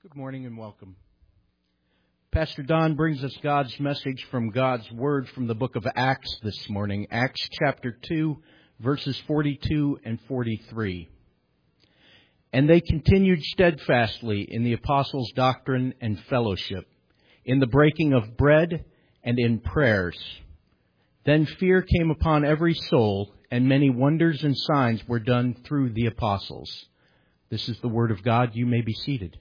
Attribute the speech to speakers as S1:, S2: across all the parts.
S1: Good morning and welcome. Pastor Don brings us God's message from God's Word from the book of Acts this morning. Acts chapter 2, verses 42 and 43. And they continued steadfastly in the apostles' doctrine and fellowship, in the breaking of bread and in prayers. Then fear came upon every soul, and many wonders and signs were done through the apostles. This is the Word of God. You may be seated.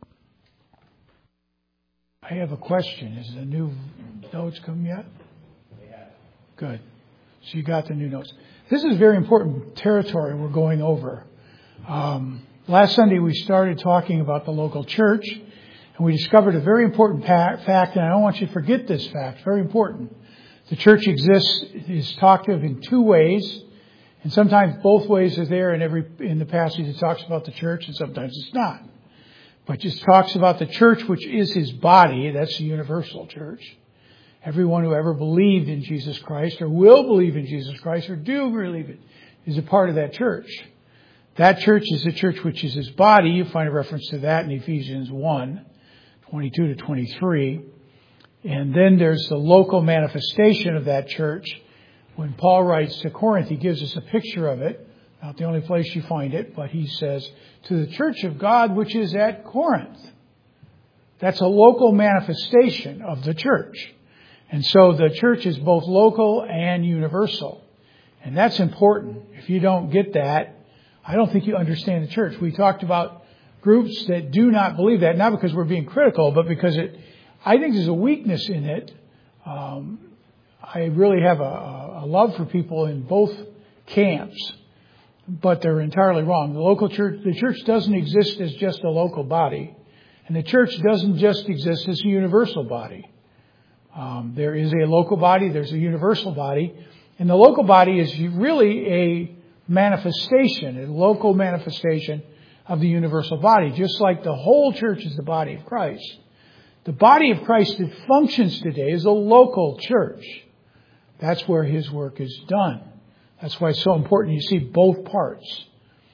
S2: I have a question. Is the new notes come yet?
S3: Yeah.
S2: Good. So you got the new notes. This is very important territory we're going over. Last Sunday we started talking about the local church, and we discovered a very important fact, and I don't want you to forget this fact. Very important. The church is talked of in two ways, and sometimes both ways are there in the passage that talks about the church, and sometimes it's not. But just talks about the church, which is His body. That's the universal church. Everyone who ever believed in Jesus Christ or will believe in Jesus Christ or do believe it is a part of that church. That church is the church which is His body. You find a reference to that in Ephesians 1, 22 to 23. And then there's the local manifestation of that church. When Paul writes to Corinth, he gives us a picture of it. Not the only place you find it, but he says, to the church of God which is at Corinth. That's a local manifestation of the church. And so the church is both local and universal. And that's important. If you don't get that, I don't think you understand the church. We talked about groups that do not believe that, not because we're being critical, but because I think there's a weakness in it. I really have a love for people in both camps. But they're entirely wrong. The church doesn't exist as just a local body. And the church doesn't just exist as a universal body. There is a local body, there's a universal body. And the local body is really a manifestation, a local manifestation of the universal body. Just like the whole church is the body of Christ. The body of Christ that functions today is a local church. That's where His work is done. That's why it's so important you see both parts.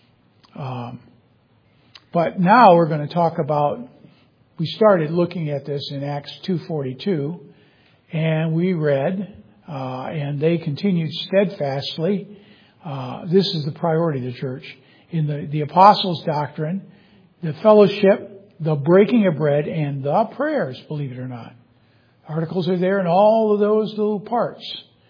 S2: But now we're going to talk about, we started looking at this in Acts 2:42, and we read, and they continued steadfastly. This is the priority of the church. In the apostles' doctrine, the fellowship, the breaking of bread, and the prayers, believe it or not. Articles are there in all of those little parts.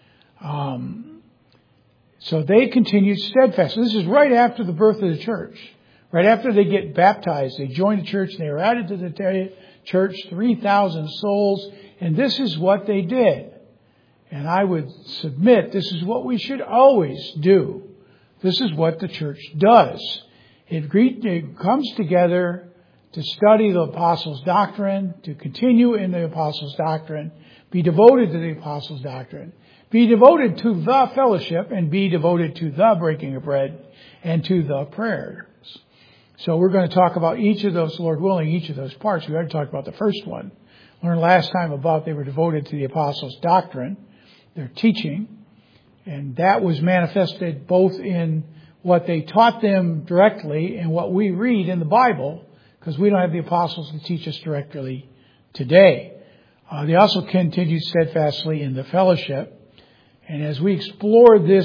S2: So they continued steadfast. This is right after the birth of the church. Right after they get baptized, they join the church and they are added to the church, 3,000 souls. And this is what they did. And I would submit this is what we should always do. This is what the church does. It comes together to study the apostles' doctrine, to continue in the apostles' doctrine, be devoted to the apostles' doctrine. Be devoted to the fellowship and be devoted to the breaking of bread and to the prayers. So we're going to talk about each of those, Lord willing, each of those parts. We already talked about the first one. Learned last time about they were devoted to the apostles' doctrine, their teaching. And that was manifested both in what they taught them directly and what we read in the Bible, because we don't have the apostles to teach us directly today. They also continued steadfastly in the fellowship. And as we explore this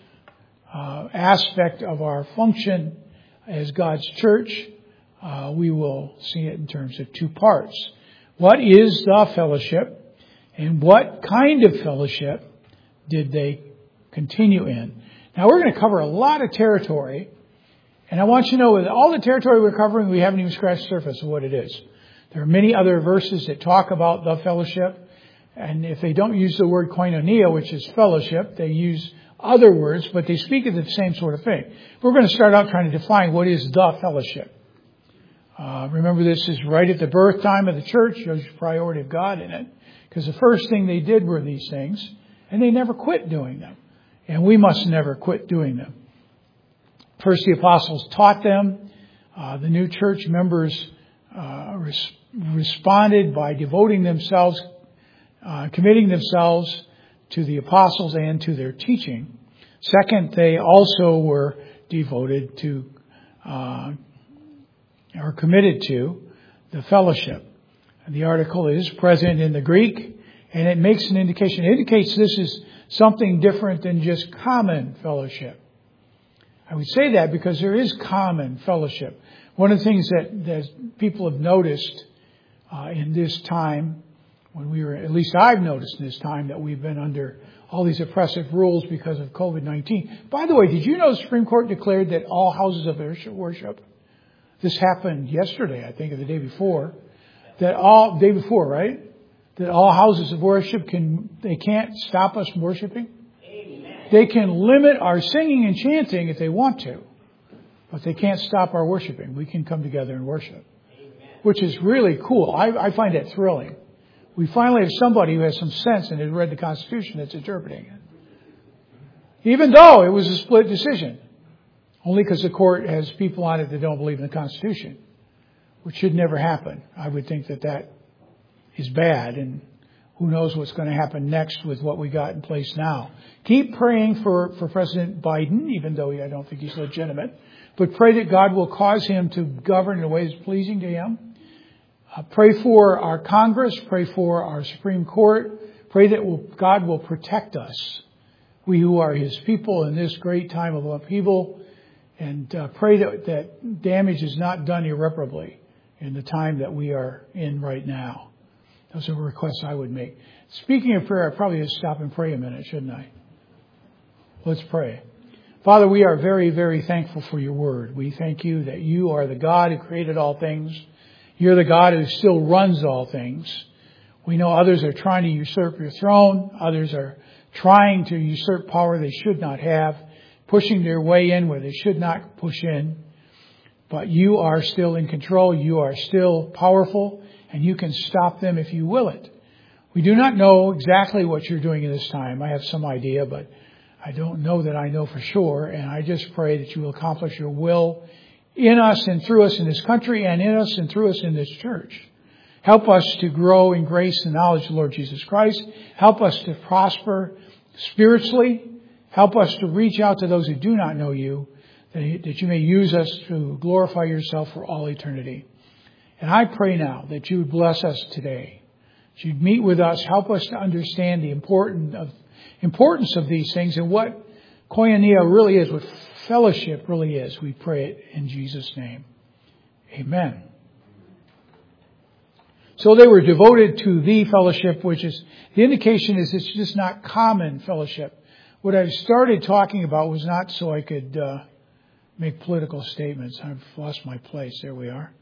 S2: aspect of our function as God's church, we will see it in terms of two parts. What is the fellowship, and what kind of fellowship did they continue in? Now, we're going to cover a lot of territory, and I want you to know that all the territory we're covering, we haven't even scratched the surface of what it is. There are many other verses that talk about the fellowship. And if they don't use the word koinonia, which is fellowship, they use other words, but they speak of the same sort of thing. We're going to start out trying to define what is the fellowship. Remember, this is right at the birth time of the church. There's priority of God in it. Because the first thing they did were these things, and they never quit doing them. And we must never quit doing them. First, the apostles taught them. The new church members responded by devoting themselves, committing themselves to the apostles and to their teaching. Second, they also were devoted to, or committed to, the fellowship. And the article is present in the Greek, and it makes an indication. It indicates this is something different than just common fellowship. I would say that because there is common fellowship. One of the things that people have noticed in this time, at least I've noticed in this time, that we've been under all these oppressive rules because of COVID-19. By the way, did you know the Supreme Court declared that all houses of worship, this happened yesterday, I think, or the day before, that all houses of worship they can't stop us from worshiping? Amen. They can limit our singing and chanting if they want to, but they can't stop our worshiping. We can come together and worship, which is really cool. I find that thrilling. We finally have somebody who has some sense and has read the Constitution that's interpreting it. Even though it was a split decision. Only because the court has people on it that don't believe in the Constitution. Which should never happen. I would think that is bad, and who knows what's going to happen next with what we got in place now. Keep praying for President Biden, even though I don't think he's legitimate. But pray that God will cause him to govern in a way that's pleasing to him. Pray for our Congress. Pray for our Supreme Court. Pray that God will protect us, we who are His people in this great time of upheaval. And pray that damage is not done irreparably in the time that we are in right now. Those are requests I would make. Speaking of prayer, I probably should stop and pray a minute, shouldn't I? Let's pray. Father, we are very, very thankful for your word. We thank you that you are the God who created all things. You're the God who still runs all things. We know others are trying to usurp your throne. Others are trying to usurp power they should not have, pushing their way in where they should not push in. But you are still in control. You are still powerful, and you can stop them if you will it. We do not know exactly what you're doing in this time. I have some idea, but I don't know that I know for sure. And I just pray that you will accomplish your will in us and through us in this country, and in us and through us in this church. Help us to grow in grace and knowledge of the Lord Jesus Christ. Help us to prosper spiritually. Help us to reach out to those who do not know you, that you may use us to glorify yourself for all eternity. And I pray now that you would bless us today. That you'd meet with us, help us to understand the importance of these things and what koinonia really is, what fellowship really is. We pray it in Jesus' name. Amen. So they were devoted to the fellowship, which is, the indication is it's just not common fellowship. What I started talking about was not so I could make political statements. I've lost my place. There we are.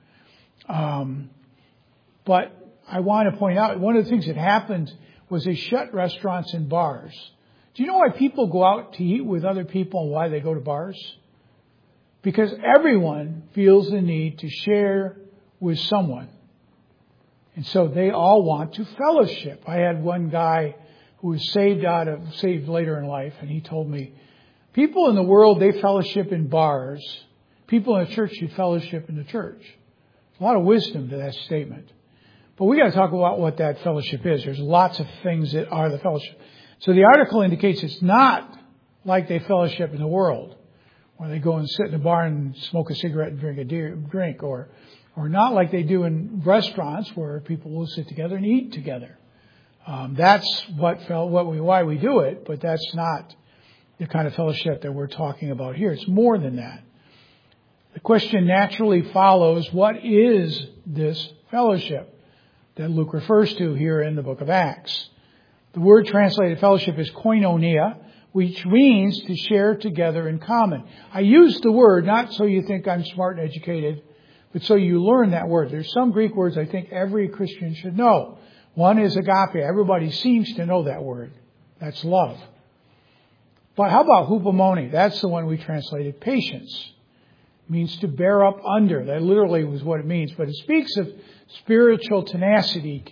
S2: But I want to point out, one of the things that happened was they shut restaurants and bars. Do you know why people go out to eat with other people and why they go to bars? Because everyone feels the need to share with someone. And so they all want to fellowship. I had one guy who was saved later in life, and he told me, people in the world, they fellowship in bars. People in the church should fellowship in the church. A lot of wisdom to that statement. But we got to talk about what that fellowship is. There's lots of things that are the fellowship. So the article indicates it's not like they fellowship in the world, where they go and sit in a bar and smoke a cigarette and drink a drink, or not like they do in restaurants where people will sit together and eat together. That's why we do it, but that's not the kind of fellowship that we're talking about here. It's more than that. The question naturally follows, what is this fellowship that Luke refers to here in the book of Acts? The word translated fellowship is koinonia, which means to share together in common. I use the word not so you think I'm smart and educated, but so you learn that word. There's some Greek words I think every Christian should know. One is agape. Everybody seems to know that word. That's love. But how about hupomone? That's the one we translated patience. It means to bear up under. That literally was what it means. But it speaks of spiritual tenacity,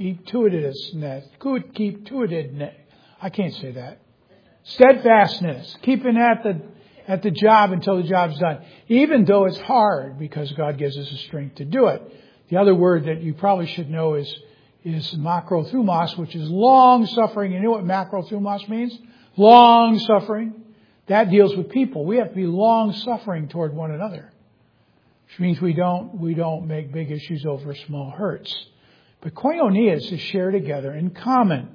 S2: I can't say that. Steadfastness, keeping at the job until the job's done, even though it's hard, because God gives us the strength to do it. The other word that you probably should know is makrothumos, which is long suffering. You know what makrothumos means? Long suffering. That deals with people. We have to be long suffering toward one another. which means we don't make big issues over small hurts. But koinonia is to share together in common.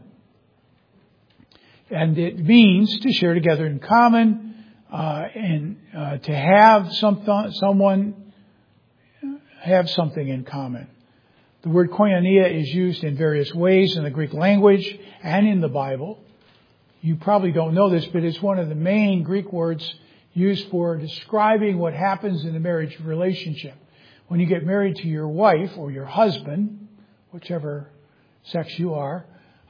S2: And it means to share together in common, and to have someone have something in common. The word koinonia is used in various ways in the Greek language and in the Bible. You probably don't know this, but it's one of the main Greek words used for describing what happens in a marriage relationship. When you get married to your wife or your husband, whichever sex you are,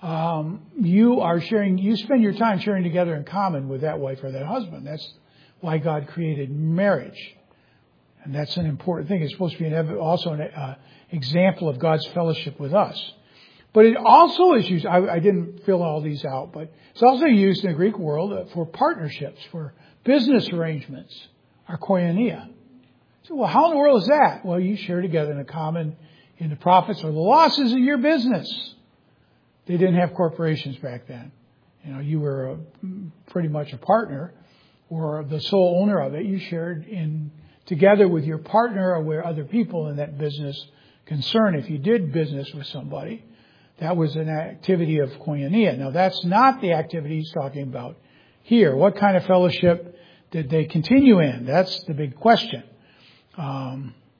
S2: you spend your time sharing together in common with that wife or that husband. That's why God created marriage. And that's an important thing. It's supposed to be also an example of God's fellowship with us. But it also is used, I didn't fill all these out, but it's also used in the Greek world for partnerships, for business arrangements, our koinonia. So, well, how in the world is that? Well, you share together in a common, in the profits or the losses of your business. They didn't have corporations back then. You were pretty much a partner or the sole owner of it. You shared together with your partner or with other people in that business concern. If you did business with somebody, that was an activity of koinonia. Now, that's not the activity he's talking about here. What kind of fellowship did they continue in? That's the big question. What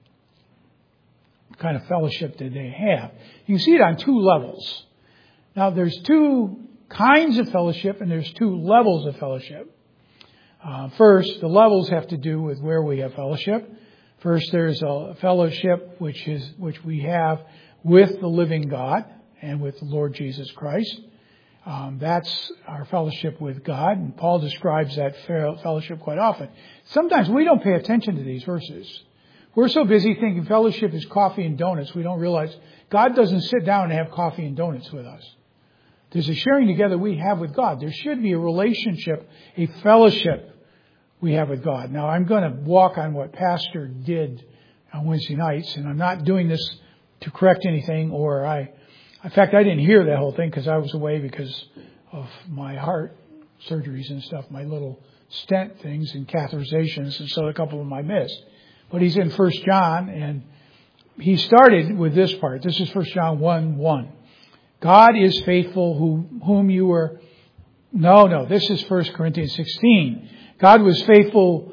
S2: kind of fellowship did they have? You can see it on two levels. Now, there's two kinds of fellowship and there's two levels of fellowship. First, the levels have to do with where we have fellowship. First, there's a fellowship which we have with the living God and with the Lord Jesus Christ. That's our fellowship with God, and Paul describes that fellowship quite often. Sometimes we don't pay attention to these verses. We're so busy thinking fellowship is coffee and donuts, we don't realize God doesn't sit down and have coffee and donuts with us. There's a sharing together we have with God. There should be a relationship, a fellowship we have with God. Now, I'm going to walk on what Pastor did on Wednesday nights, and I'm not doing this to correct anything, in fact, I didn't hear that whole thing because I was away because of my heart surgeries and stuff, my little stent things and catheterizations, and so a couple of them I missed. But he's in 1 John, and he started with this part. This is 1 John 1:1. God is faithful whom you were... No, this is 1 Corinthians 16. God was faithful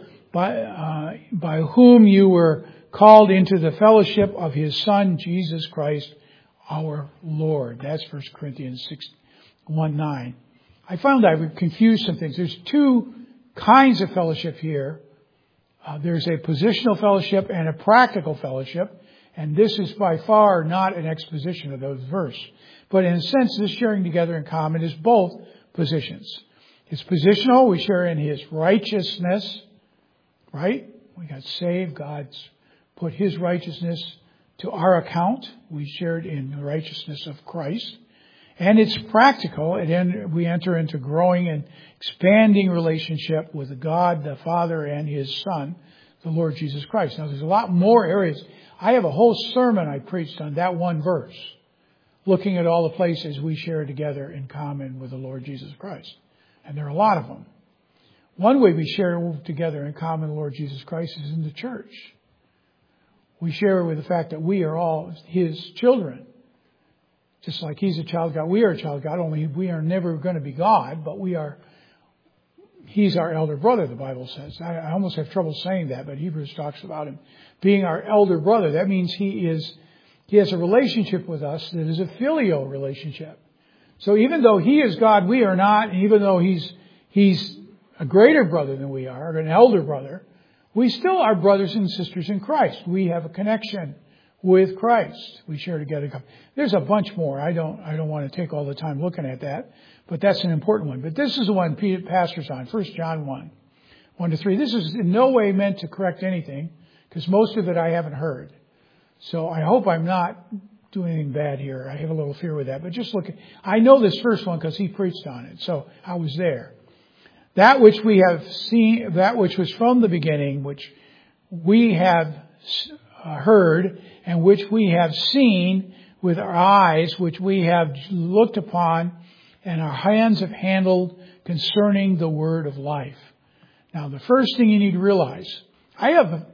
S2: by whom you were called into the fellowship of His Son, Jesus Christ, our Lord. That's 1 Corinthians 1:9. I found I would confuse some things. There's two kinds of fellowship here. There's a positional fellowship and a practical fellowship. And this is by far not an exposition of those verses. But in a sense, this sharing together in common is both positions. It's positional. We share in His righteousness, right? We got saved. God's put His righteousness to our account. We shared in the righteousness of Christ. And it's practical. We enter into growing and expanding relationship with God, the Father, and His Son, the Lord Jesus Christ. Now, there's a lot more areas. I have a whole sermon I preached on that one verse, looking at all the places we share together in common with the Lord Jesus Christ. And there are a lot of them. One way we share together in common with the Lord Jesus Christ is in the church. We share with the fact that we are all His children. Just like He's a child of God, we are a child of God, only we are never going to be God, but He's our elder brother, the Bible says. I almost have trouble saying that, but Hebrews talks about Him being our elder brother. That means He has a relationship with us that is a filial relationship. So even though He is God, we are not, and even though He's a greater brother than we are, an elder brother, we still are brothers and sisters in Christ. We have a connection with Christ. We share together. There's a bunch more. I don't want to take all the time looking at that, but that's an important one. But this is the one Pastor's on, 1 John 1:1-3. This is in no way meant to correct anything, because most of it I haven't heard. So I hope I'm not doing anything bad here. I have a little fear with that. But just look I know this first one because he preached on it, so I was there. That which we have seen, that which was from the beginning, which we have heard, and which we have seen with our eyes, which we have looked upon, and our hands have handled concerning the word of life. Now, the first thing you need to realize,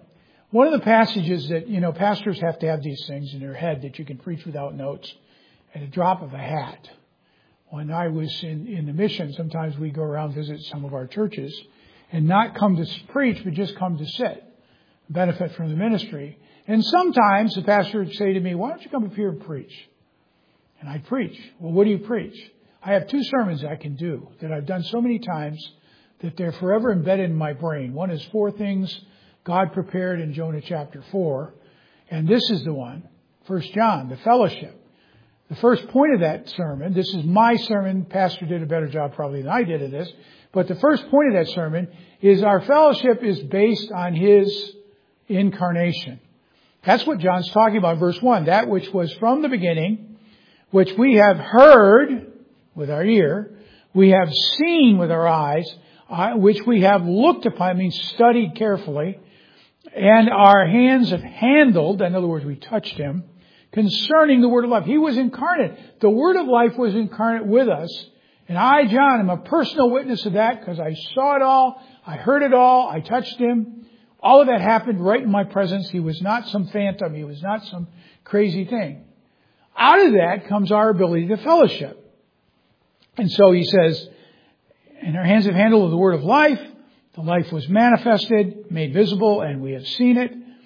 S2: One of the passages that, pastors have to have these things in their head that you can preach without notes at a drop of a hat. When I was in the mission, sometimes we go around visit some of our churches and not come to preach, but just come to sit, benefit from the ministry. And sometimes the pastor would say to me, why don't you come up here and preach? And I'd preach. Well, what do you preach? I have 2 sermons I can do that I've done so many times that they're forever embedded in my brain. One is 4 things God prepared in Jonah chapter 4. And this is the one, 1 John, the fellowship. The first point of that sermon, this is my sermon. Pastor did a better job probably than I did of this. But the first point of that sermon is our fellowship is based on His incarnation. That's what John's talking about in verse 1. That which was from the beginning, which we have heard with our ear, we have seen with our eyes, which we have looked upon, means studied carefully, and our hands have handled, in other words, we touched Him, concerning the Word of life. He was incarnate. The Word of life was incarnate with us. And I, John, am a personal witness of that because I saw it all, I heard it all, I touched Him. All of that happened right in my presence. He was not some phantom. He was not some crazy thing. Out of that comes our ability to fellowship. And so he says, and our hands have handled the Word of life. The life was manifested, made visible, and we have seen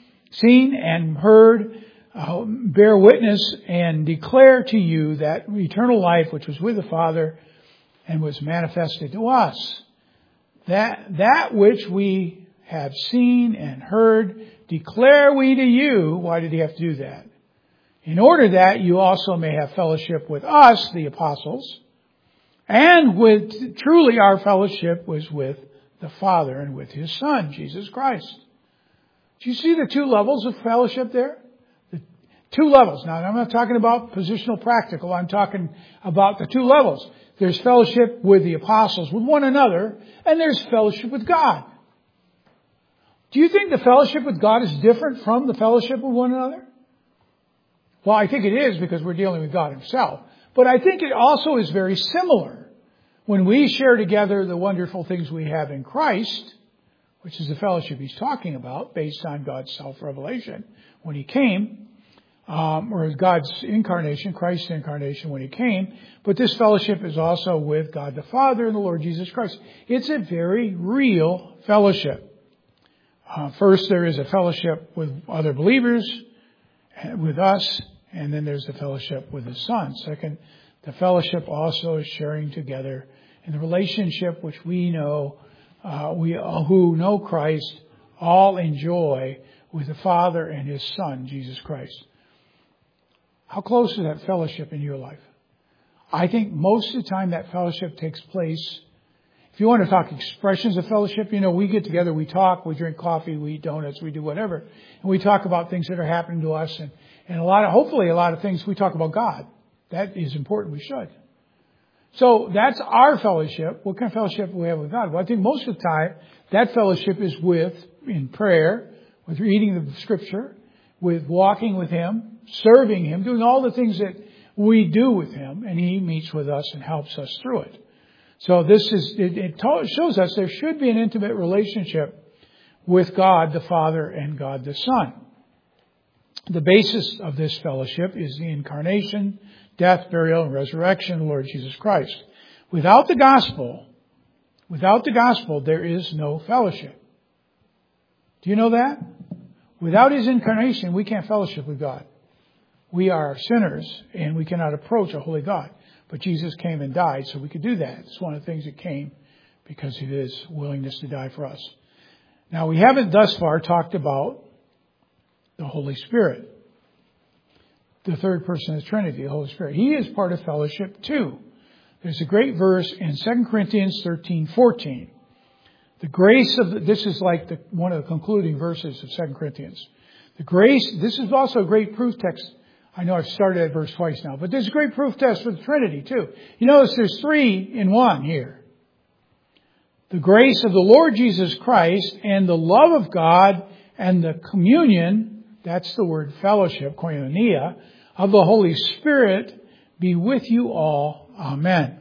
S2: and heard, bear witness and declare to you that eternal life which was with the Father and was manifested to us. That which we have seen and heard, declare we to you. Why did he have to do that? In order that you also may have fellowship with us, the apostles, and with, truly our fellowship was with the Father and with His Son, Jesus Christ. Do you see the 2 levels of fellowship there? The 2 levels. Now, I'm not talking about positional practical. I'm talking about the 2 levels. There's fellowship with the apostles, with one another, and there's fellowship with God. Do you think the fellowship with God is different from the fellowship with one another? Well, I think it is because we're dealing with God Himself. But I think it also is very similar when we share together the wonderful things we have in Christ, which is the fellowship he's talking about based on God's self-revelation when He came, or God's incarnation, Christ's incarnation when He came. But this fellowship is also with God the Father and the Lord Jesus Christ. It's a very real fellowship. First, there is a fellowship with other believers, with us, and then there's the fellowship with the Son. Second, the fellowship also is sharing together in the relationship which we know, we who know Christ all enjoy with the Father and His Son, Jesus Christ. How close is that fellowship in your life? I think most of the time that fellowship takes place. If you want to talk expressions of fellowship, we get together, we talk, we drink coffee, we eat donuts, we do whatever. And we talk about things that are happening to us and hopefully a lot of things we talk about God. That is important. We should. So that's our fellowship. What kind of fellowship do we have with God? Well, I think most of the time that fellowship is in prayer, with reading the Scripture, with walking with Him, serving Him, doing all the things that we do with Him, and He meets with us and helps us through it. So it shows us there should be an intimate relationship with God the Father and God the Son. The basis of this fellowship is the incarnation, death, burial, and resurrection of the Lord Jesus Christ. Without the gospel, there is no fellowship. Do you know that? Without His incarnation, we can't fellowship with God. We are sinners, and we cannot approach a holy God. But Jesus came and died, so we could do that. It's one of the things that came because of His willingness to die for us. Now, we haven't thus far talked about the Holy Spirit, the third person of the Trinity, the Holy Spirit. He is part of fellowship too. There's a great verse in 2 Corinthians 13:14. The grace of this is like one of the concluding verses of 2 Corinthians. The grace. This is also a great proof text. I know I've started that verse twice now, but there's a great proof text for the Trinity too. You notice there's 3 in 1 here. The grace of the Lord Jesus Christ and the love of God and the communion, that's the word fellowship, koinonia, of the Holy Spirit be with you all. Amen.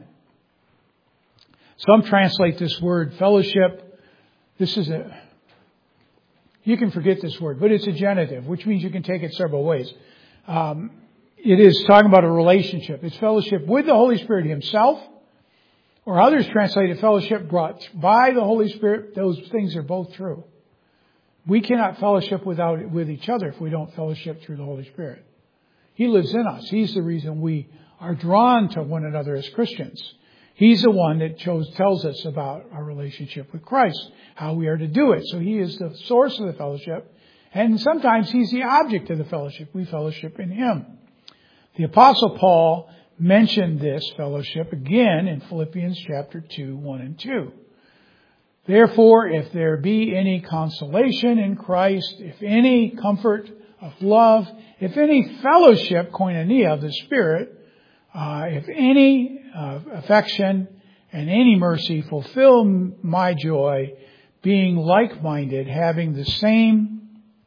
S2: Some translate this word fellowship. This is You can forget this word, but it's a genitive, which means you can take it several ways. It is talking about a relationship. It's fellowship with the Holy Spirit Himself, or others translate it fellowship brought by the Holy Spirit. Those things are both true. We cannot fellowship with each other if we don't fellowship through the Holy Spirit. He lives in us. He's the reason we are drawn to one another as Christians. He's the one that tells us about our relationship with Christ, how we are to do it. So He is the source of the fellowship. And sometimes He's the object of the fellowship. We fellowship in Him. The Apostle Paul mentioned this fellowship again in Philippians chapter 2, 1 and 2. Therefore, if there be any consolation in Christ, if any comfort of love, if any fellowship, koinonia, of the Spirit, if any affection and any mercy, fulfill my joy, being like-minded, having the same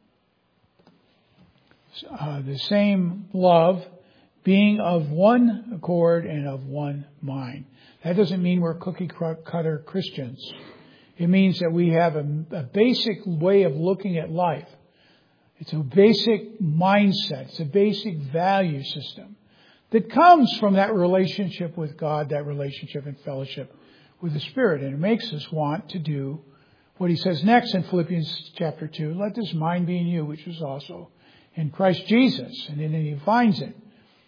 S2: love, being of one accord and of one mind. That doesn't mean we're cookie-cutter Christians. It means that we have a basic way of looking at life. It's a basic mindset. It's a basic value system that comes from that relationship with God, that relationship and fellowship with the Spirit. And it makes us want to do what he says next in Philippians chapter 2. Let this mind be in you, which was also in Christ Jesus. And then he defines it.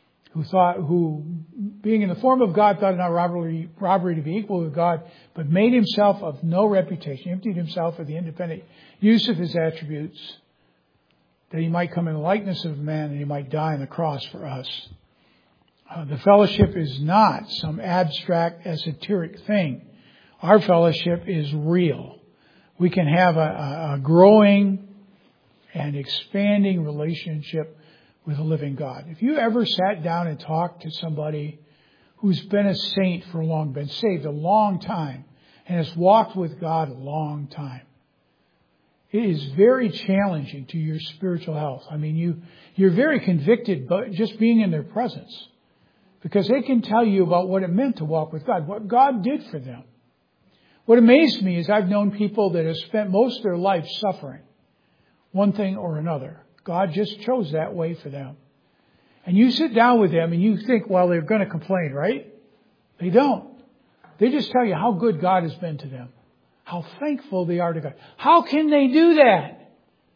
S2: Who being in the form of God, thought it not robbery to be equal with God, but made himself of no reputation, emptied himself of the independent use of his attributes, that he might come in the likeness of man and he might die on the cross for us. The fellowship is not some abstract, esoteric thing. Our fellowship is real. We can have a growing and expanding relationship with a living God. If you ever sat down and talked to somebody who's been a saint for a long, been saved a long time, and has walked with God a long time, it is very challenging to your spiritual health. I mean, you're very convicted but just being in their presence, because they can tell you about what it meant to walk with God, what God did for them. What amazed me is I've known people that have spent most of their life suffering one thing or another. God just chose that way for them. And you sit down with them and you think, well, they're going to complain, right? They don't. They just tell you how good God has been to them. How thankful they are to God. How can they do that?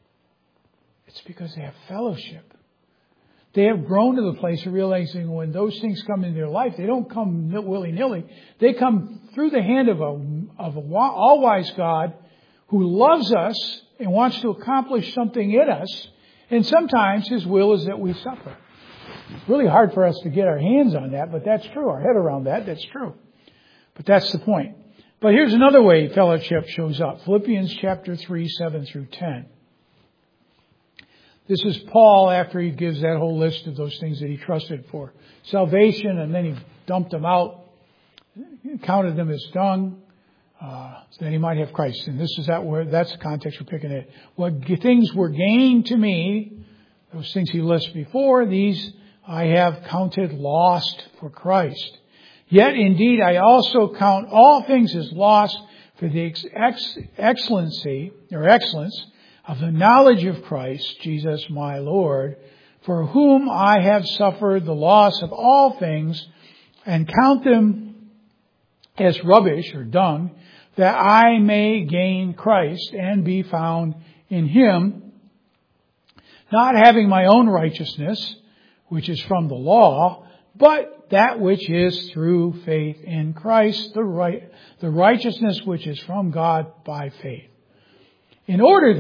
S2: It's because they have fellowship. They have grown to the place of realizing when those things come into their life, they don't come willy-nilly. They come through the hand of an all-wise God who loves us and wants to accomplish something in us. And sometimes His will is that we suffer. It's really hard for us to get our hands on that, but that's true. Our head around that, that's true. But that's the point. But here's another way fellowship shows up. Philippians chapter 3, 7 through 10. This is Paul after he gives that whole list of those things that he trusted for salvation, and then he dumped them out, counted them as dung, so that he might have Christ. And that's the context we're picking it. What things were gained to me, those things he lists before, these I have counted lost for Christ. Yet indeed I also count all things as lost for the excellence of the knowledge of Christ Jesus my Lord, for whom I have suffered the loss of all things, and count them as rubbish or dung, that I may gain Christ and be found in Him, not having my own righteousness, which is from the law, but that which is through faith in Christ, the righteousness which is from God by faith. In order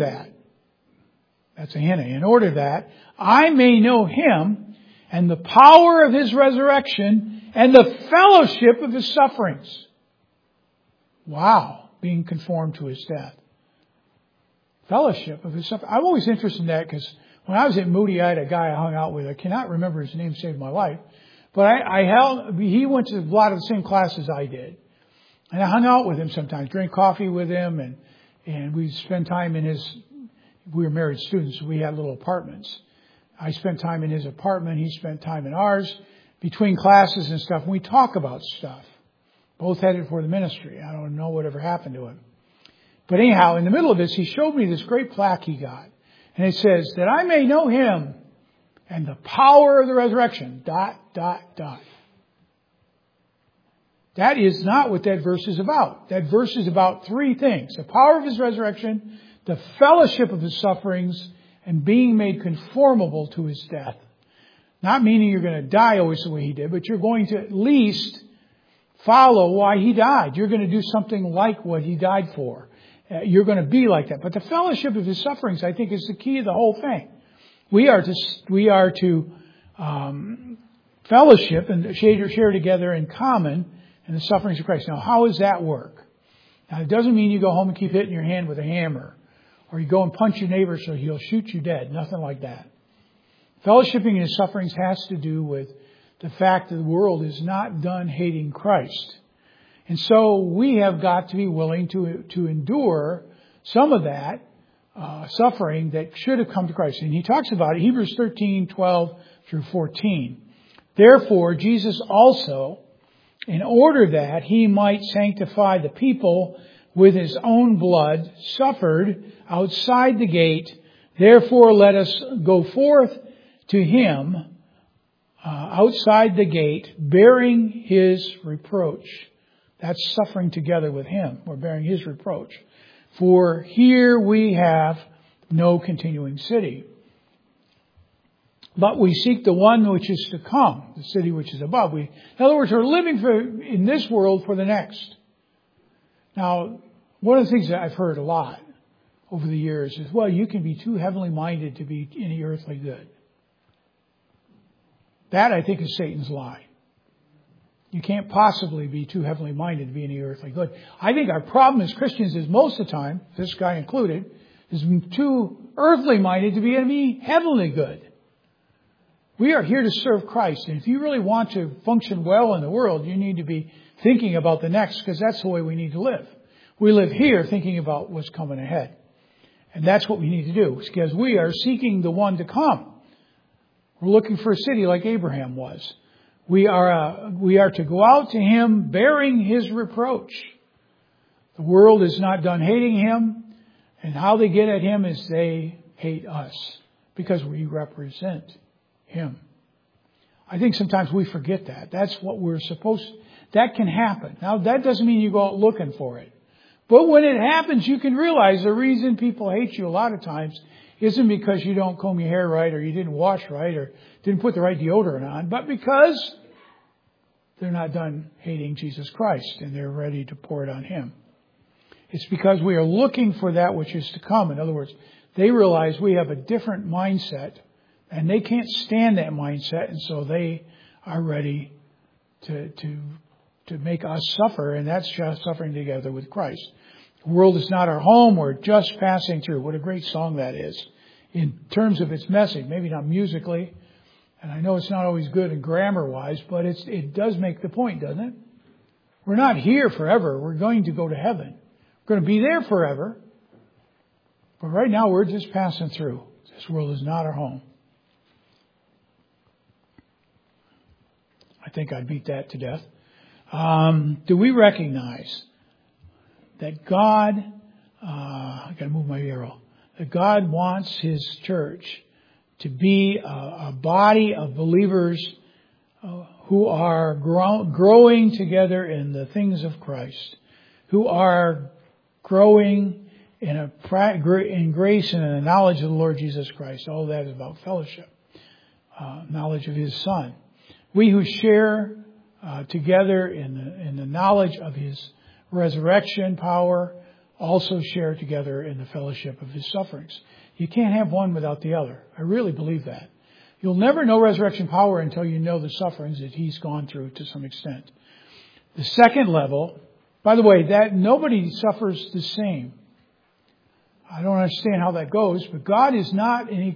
S2: that I may know Him and the power of His resurrection and the fellowship of His sufferings. Wow, being conformed to His death. Fellowship of His suffering. I'm always interested in that because when I was at Moody, I had a guy I hung out with. I cannot remember his name, saved my life. But he went to a lot of the same classes I did. And I hung out with him sometimes, drank coffee with him, and we spent time we were married students, so we had little apartments. I spent time in his apartment, he spent time in ours, between classes and stuff, and we talk about stuff. Both headed for the ministry. I don't know whatever happened to him. But anyhow, in the middle of this, he showed me this great plaque he got. And it says, that I may know him and the power of the resurrection, ... That is not what that verse is about. That verse is about three things. The power of his resurrection, the fellowship of his sufferings, and being made conformable to his death. Not meaning you're going to die always the way he did, but you're going to at least follow why he died. You're going to do something like what he died for. You're going to be like that. But the fellowship of his sufferings, I think, is the key to the whole thing. We are to fellowship and share together in common in the sufferings of Christ. Now, how does that work? Now, it doesn't mean you go home and keep hitting your hand with a hammer, or you go and punch your neighbor so he'll shoot you dead. Nothing like that. Fellowshipping in his sufferings has to do with the fact that the world is not done hating Christ. And so we have got to be willing to endure some of that suffering that should have come to Christ. And he talks about it, Hebrews 13:12 through 14. Therefore, Jesus also, in order that he might sanctify the people with his own blood, suffered outside the gate. Therefore, let us go forth to him outside the gate, bearing his reproach. That's suffering together with him. We're bearing his reproach. For here we have no continuing city. But we seek the one which is to come, the city which is above. In other words, we're living in this world for the next. Now, one of the things that I've heard a lot over the years is, well, you can be too heavenly minded to be any earthly good. That, I think, is Satan's lie. You can't possibly be too heavenly minded to be any earthly good. I think our problem as Christians is most of the time, this guy included, is too earthly minded to be any heavenly good. We are here to serve Christ. And if you really want to function well in the world, you need to be thinking about the next, because that's the way we need to live. We live here thinking about what's coming ahead. And that's what we need to do, because we are seeking the one to come. We're looking for a city like Abraham was. We are to go out to him bearing his reproach. The world is not done hating him. And how they get at him is they hate us because we represent him. I think sometimes we forget that. That's what we're supposed to. That can happen. Now, that doesn't mean you go out looking for it. But when it happens, you can realize the reason people hate you a lot of times isn't because you don't comb your hair right, or you didn't wash right, or didn't put the right deodorant on, but because they're not done hating Jesus Christ and they're ready to pour it on him. It's because we are looking for that which is to come. In other words, they realize we have a different mindset and they can't stand that mindset, and so they are ready to make us suffer, and that's just suffering together with Christ. The world is not our home. We're just passing through. What a great song that is in terms of its message. Maybe not musically. And I know it's not always good and grammar-wise, but it does make the point, doesn't it? We're not here forever. We're going to go to heaven. We're going to be there forever. But right now, we're just passing through. This world is not our home. I think I beat that to death. Do we recognize that God, I got to move my arrow, that God wants his church to be a body of believers who are growing together in the things of Christ, who are growing in grace and in the knowledge of the Lord Jesus Christ. All that is about fellowship, knowledge of his Son. We who share together in the knowledge of his resurrection power also share together in the fellowship of his sufferings. You can't have one without the other. I really believe that. You'll never know resurrection power until you know the sufferings that he's gone through to some extent. The second level, by the way, that nobody suffers the same. I don't understand how that goes, but God is not an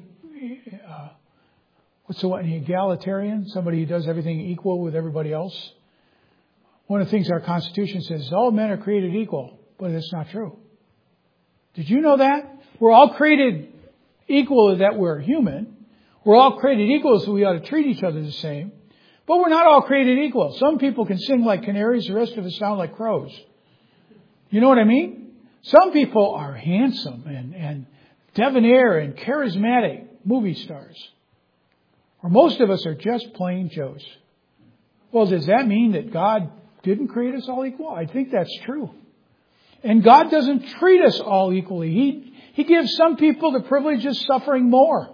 S2: egalitarian, somebody who does everything equal with everybody else. One of the things our Constitution says is all men are created equal, but that's not true. Did you know that? We're all created equal in that we're human. We're all created equal, so we ought to treat each other the same. But we're not all created equal. Some people can sing like canaries, the rest of us sound like crows. You know what I mean? Some people are handsome and debonair and charismatic movie stars. Or most of us are just plain Joes. Well, does that mean that God didn't create us all equal? I think that's true. And God doesn't treat us all equally. He gives some people the privilege of suffering more.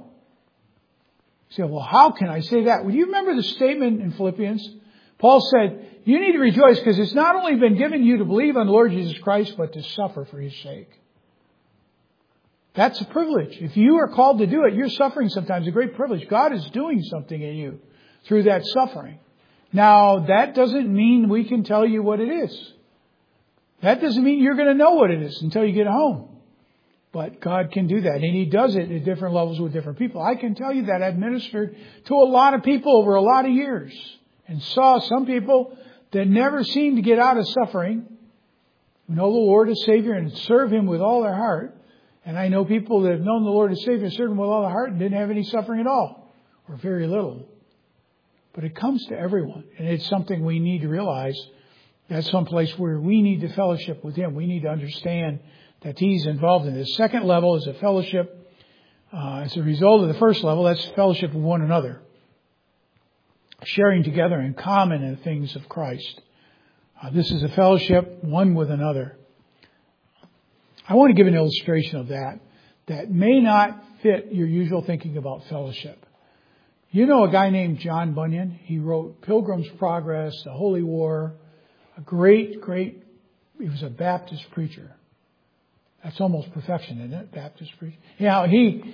S2: You say, well, how can I say that? Well, do you remember the statement in Philippians? Paul said, you need to rejoice because it's not only been given you to believe on the Lord Jesus Christ, but to suffer for His sake. That's a privilege. If you are called to do it, you're suffering sometimes, a great privilege. God is doing something in you through that suffering. Now, that doesn't mean we can tell you what it is. That doesn't mean you're going to know what it is until you get home. But God can do that. And He does it at different levels with different people. I can tell you that I've ministered to a lot of people over a lot of years and saw some people that never seem to get out of suffering, who know the Lord as Savior and serve Him with all their heart. And I know people that have known the Lord as Savior and served Him with all their heart and didn't have any suffering at all, or very little. But it comes to everyone. And it's something we need to realize. That's some place where we need to fellowship with Him. We need to understand that He's involved in this. Second level is a fellowship. As a result of the first level, that's fellowship with one another. Sharing together in common in the things of Christ. This is a fellowship one with another. I want to give an illustration of that may not fit your usual thinking about fellowship. You know a guy named John Bunyan? He wrote Pilgrim's Progress, The Holy War, a great, he was a Baptist preacher. That's almost perfection, isn't it? Baptist preacher. Yeah,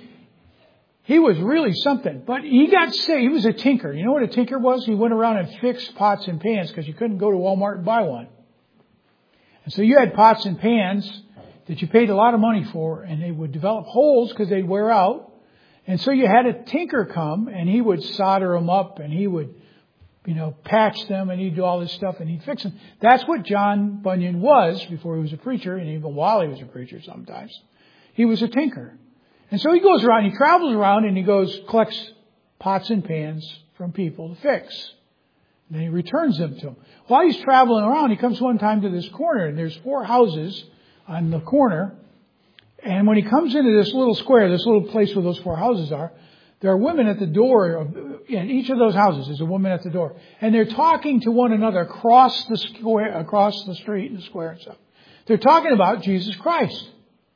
S2: he was really something, but he got sick. He was a tinker. You know what a tinker was? He went around and fixed pots and pans because you couldn't go to Walmart and buy one. And so you had pots and pans that you paid a lot of money for, and they would develop holes because they'd wear out. And so you had a tinker come, and he would solder them up, and he would, patch them, and he'd do all this stuff, and he'd fix them. That's what John Bunyan was before he was a preacher, and even while he was a preacher sometimes. He was a tinker. And so he goes around, he travels around, and he collects pots and pans from people to fix. And then he returns them to them. While he's traveling around, he comes one time to this corner, and there's 4 houses on the corner. And when he comes into this little square, this little place where those 4 houses are, there are women at the door. In each of those houses is a woman at the door. And they're talking to one another across the square, across the street and the square and stuff. They're talking about Jesus Christ.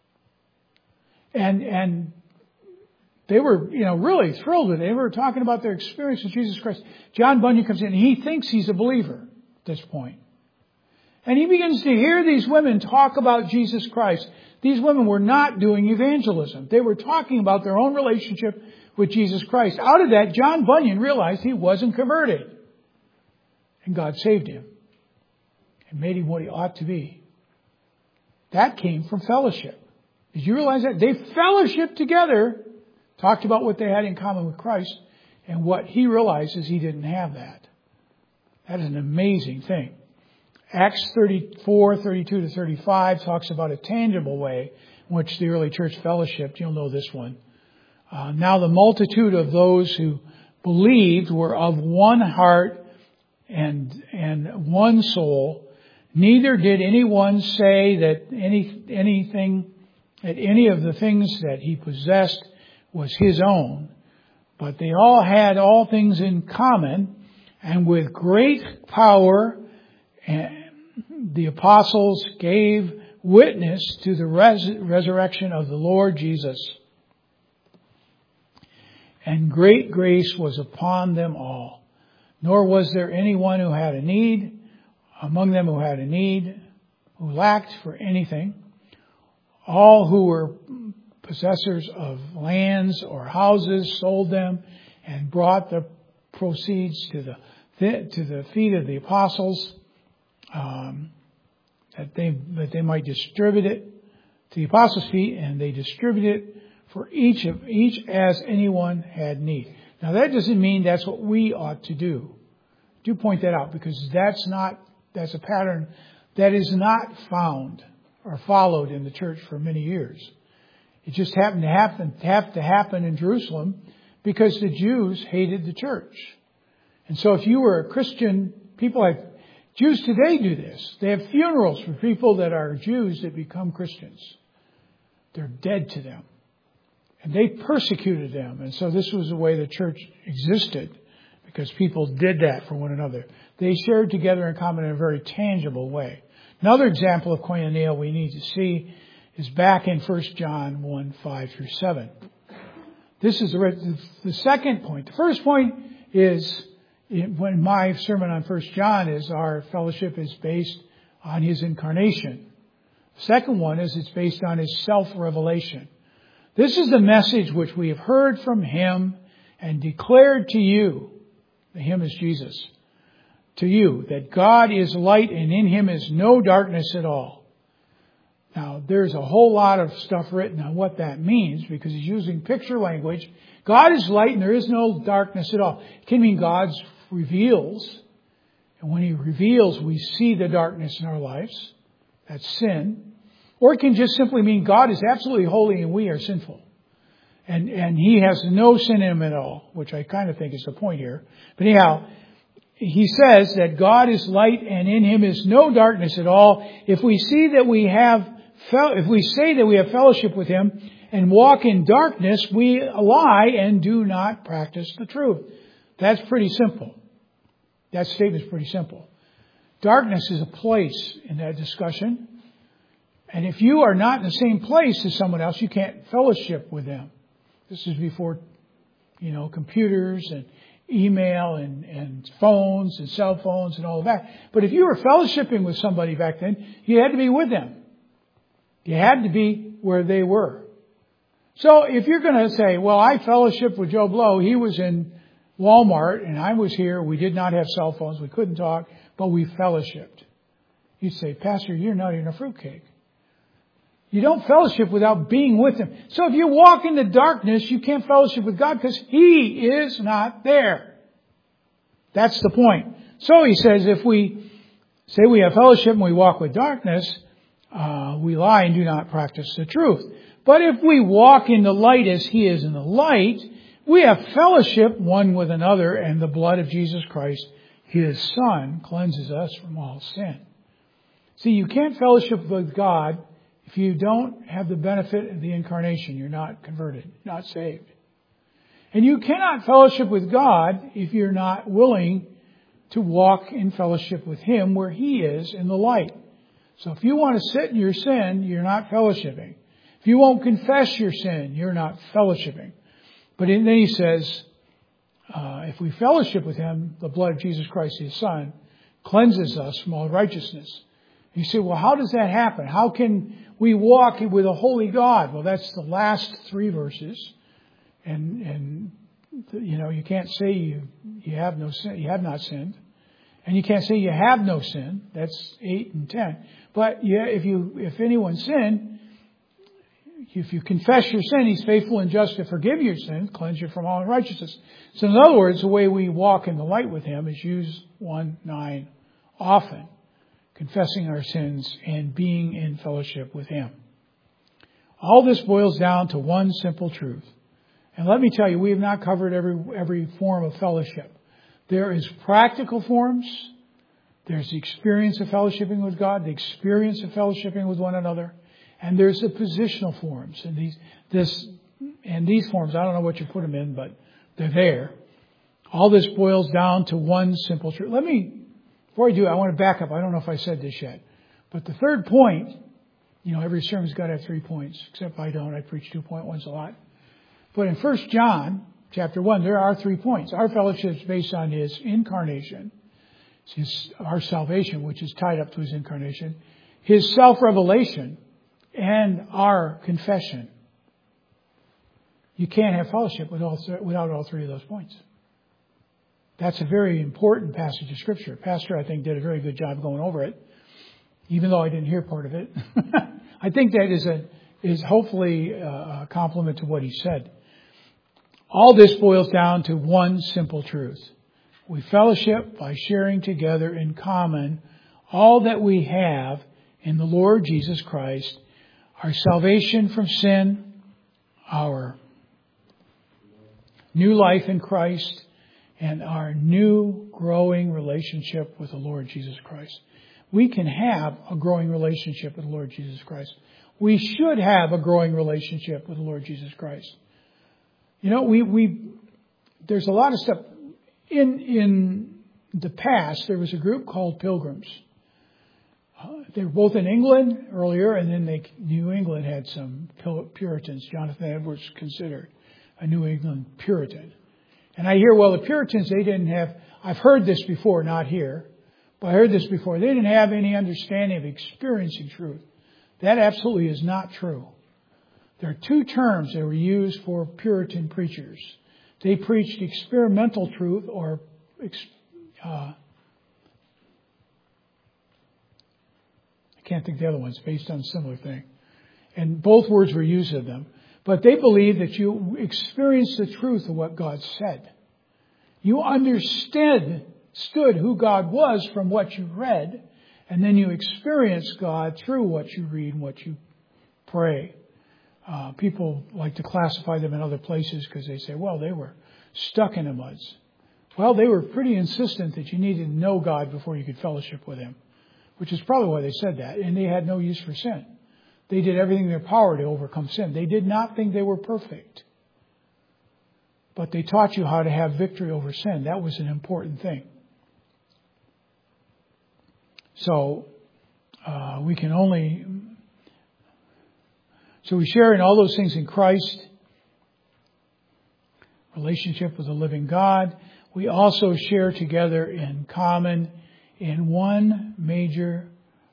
S2: And they were, really thrilled with it. They were talking about their experience with Jesus Christ. John Bunyan comes in and he thinks he's a believer at this point. And he begins to hear these women talk about Jesus Christ. These women were not doing evangelism. They were talking about their own relationship with Jesus Christ. Out of that, John Bunyan realized he wasn't converted. And God saved him and made him what he ought to be. That came from fellowship. Did you realize that? They fellowshiped together, talked about what they had in common with Christ, and what he realized is he didn't have that. That is an amazing thing. Acts 34, 32 to 35 talks about a tangible way in which the early church fellowshiped. You'll know this one. Now the multitude of those who believed were of one heart and one soul. Neither did anyone say that any of the things that he possessed was his own, but they all had all things in common, and with great power the apostles gave witness to the resurrection of the Lord Jesus. And great grace was upon them all. Nor was there anyone who had a need, among them who had a need, who lacked for anything. All who were possessors of lands or houses sold them and brought the proceeds to the feet of the apostles, that they might distribute it to the apostles' feet, and they distributed it for each as anyone had need. Now that doesn't mean that's what we ought to do. I do point that out because that's a pattern that is not found or followed in the church for many years. It just happened to have to happen in Jerusalem because the Jews hated the church. And so if you were a Christian, people have Jews today do this. They have funerals for people that are Jews that become Christians. They're dead to them. And they persecuted them. And so this was the way the church existed, because people did that for one another. They shared together in common in a very tangible way. Another example of koinonia we need to see is back in 1 John 1, 5 through 7. This is the second point. The first point is, when my sermon on 1 John is our fellowship is based on His incarnation. The second one is it's based on His self-revelation. This is the message which we have heard from Him and declared to you. The Him is Jesus. To you, that God is light and in Him is no darkness at all. Now, there's a whole lot of stuff written on what that means, because He's using picture language. God is light and there is no darkness at all. It can mean God reveals. And when He reveals, we see the darkness in our lives. That's sin. Or it can just simply mean God is absolutely holy and we are sinful. And He has no sin in Him at all, which I kind of think is the point here. But anyhow, He says that God is light and in Him is no darkness at all. If we say that we have fellowship with Him and walk in darkness, we lie and do not practice the truth. That's pretty simple. That statement is pretty simple. Darkness is a place in that discussion. And if you are not in the same place as someone else, you can't fellowship with them. This is before, computers and email and phones and cell phones and all of that. But if you were fellowshipping with somebody back then, you had to be with them. You had to be where they were. So if you're going to say, well, I fellowship with Joe Blow. He was in Walmart and I was here. We did not have cell phones. We couldn't talk, but we fellowshipped. You'd say, Pastor, you're not even a fruitcake. You don't fellowship without being with Him. So if you walk in the darkness, you can't fellowship with God because He is not there. That's the point. So He says if we say we have fellowship and we walk with darkness, we lie and do not practice the truth. But if we walk in the light as He is in the light, we have fellowship one with another, and the blood of Jesus Christ, His Son, cleanses us from all sin. See, you can't fellowship with God if you don't have the benefit of the incarnation. You're not converted, not saved. And you cannot fellowship with God if you're not willing to walk in fellowship with Him where He is in the light. So if you want to sit in your sin, you're not fellowshipping. If you won't confess your sin, you're not fellowshipping. But then He says, if we fellowship with Him, the blood of Jesus Christ, His Son, cleanses us from all righteousness. You say, well, how does that happen? How can we walk with a holy God? Well, that's the last 3 verses. And you can't say you have no sin, you have not sinned. And you can't say you have no sin. That's 8 and 10. But if anyone sin, if you confess your sin, He's faithful and just to forgive your sin, cleanse you from all unrighteousness. So in other words, the way we walk in the light with Him is use 1:9 often. Confessing our sins and being in fellowship with Him. All this boils down to one simple truth. And let me tell you, we have not covered every form of fellowship. There is practical forms. There's the experience of fellowshipping with God, the experience of fellowshipping with one another. And there's the positional forms. And these forms, I don't know what you put them in, but they're there. All this boils down to one simple truth. Before I do, I want to back up. I don't know if I said this yet. But the third point, every sermon's got to have 3 points, except I don't. I preach 2-point ones a lot. But in 1 John chapter 1, there are 3 points. Our fellowship is based on His incarnation, our salvation, which is tied up to His incarnation, His self-revelation, and our confession. You can't have fellowship without all 3 of those points. That's a very important passage of Scripture. Pastor, I think, did a very good job going over it, even though I didn't hear part of it. I think that is hopefully a compliment to what he said. All this boils down to one simple truth. We fellowship by sharing together in common all that we have in the Lord Jesus Christ, our salvation from sin, our new life in Christ, and our new growing relationship with the Lord Jesus Christ. We can have a growing relationship with the Lord Jesus Christ. We should have a growing relationship with the Lord Jesus Christ. You know, there's a lot of stuff. In the past, there was a group called Pilgrims. They were both in England earlier, and then New England had some Puritans. Jonathan Edwards considered a New England Puritan. And I hear, well, the Puritans, they didn't have, I've heard this before, not here, but I heard this before. They didn't have any understanding of experiencing truth. That absolutely is not true. There are two terms that were used for Puritan preachers. They preached experimental truth or I can't think of the other ones, based on a similar thing. And both words were used of them. But they believed that you experienced the truth of what God said. You understood who God was from what you read, and then you experienced God through what you read and what you pray. People like to classify them in other places because they say, well, they were stuck in the muds. Well, they were pretty insistent that you needed to know God before you could fellowship with Him, which is probably why they said that. And they had no use for sin. They did everything in their power to overcome sin. They did not think they were perfect. But they taught you how to have victory over sin. That was an important thing. So, we share in all those things in Christ, relationship with the living God. We also share together in common in one major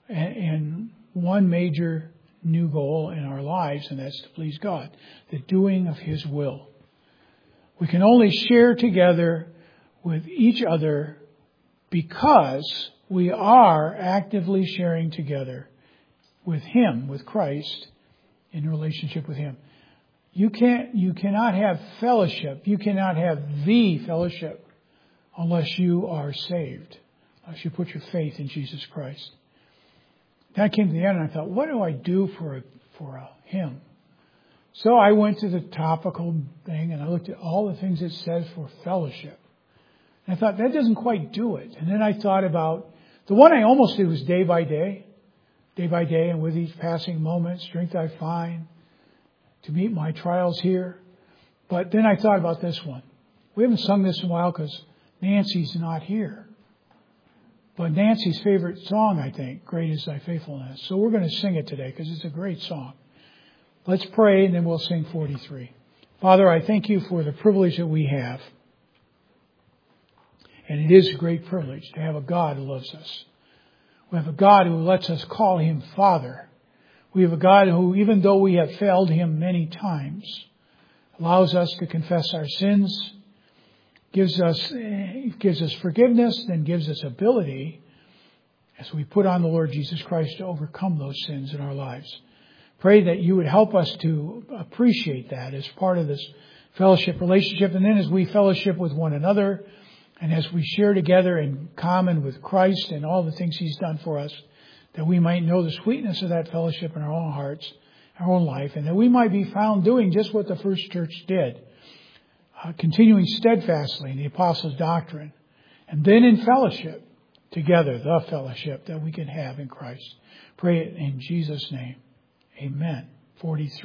S2: new goal in our lives, and that's to please God, the doing of His will. We can only share together with each other because we are actively sharing together with Him, with Christ, in relationship with Him. You cannot have fellowship. You cannot have the fellowship unless you are saved, unless you put your faith in Jesus Christ. Then I came to the end and I thought, what do I do for a hymn? So I went to the topical thing and I looked at all the things it says for fellowship. And I thought, that doesn't quite do it. And then I thought about, the one I almost did was day by day, and with each passing moment, strength I find to meet my trials here. But then I thought about this one. We haven't sung this in a while because Nancy's not here. But Nancy's favorite song, I think, Great is Thy Faithfulness. So we're going to sing it today because it's a great song. Let's pray and then we'll sing 43. Father, I thank You for the privilege that we have. And it is a great privilege to have a God who loves us. We have a God who lets us call Him Father. We have a God who, even though we have failed Him many times, allows us to confess our sins, gives us forgiveness, then gives us ability as we put on the Lord Jesus Christ to overcome those sins in our lives. Pray that You would help us to appreciate that as part of this fellowship relationship. And then as we fellowship with one another, and as we share together in common with Christ and all the things He's done for us, that we might know the sweetness of that fellowship in our own hearts, our own life, and that we might be found doing just what the first church did. Continuing steadfastly in the apostles' doctrine, and then in fellowship together, the fellowship that we can have in Christ. Pray it in Jesus' name. Amen. 43.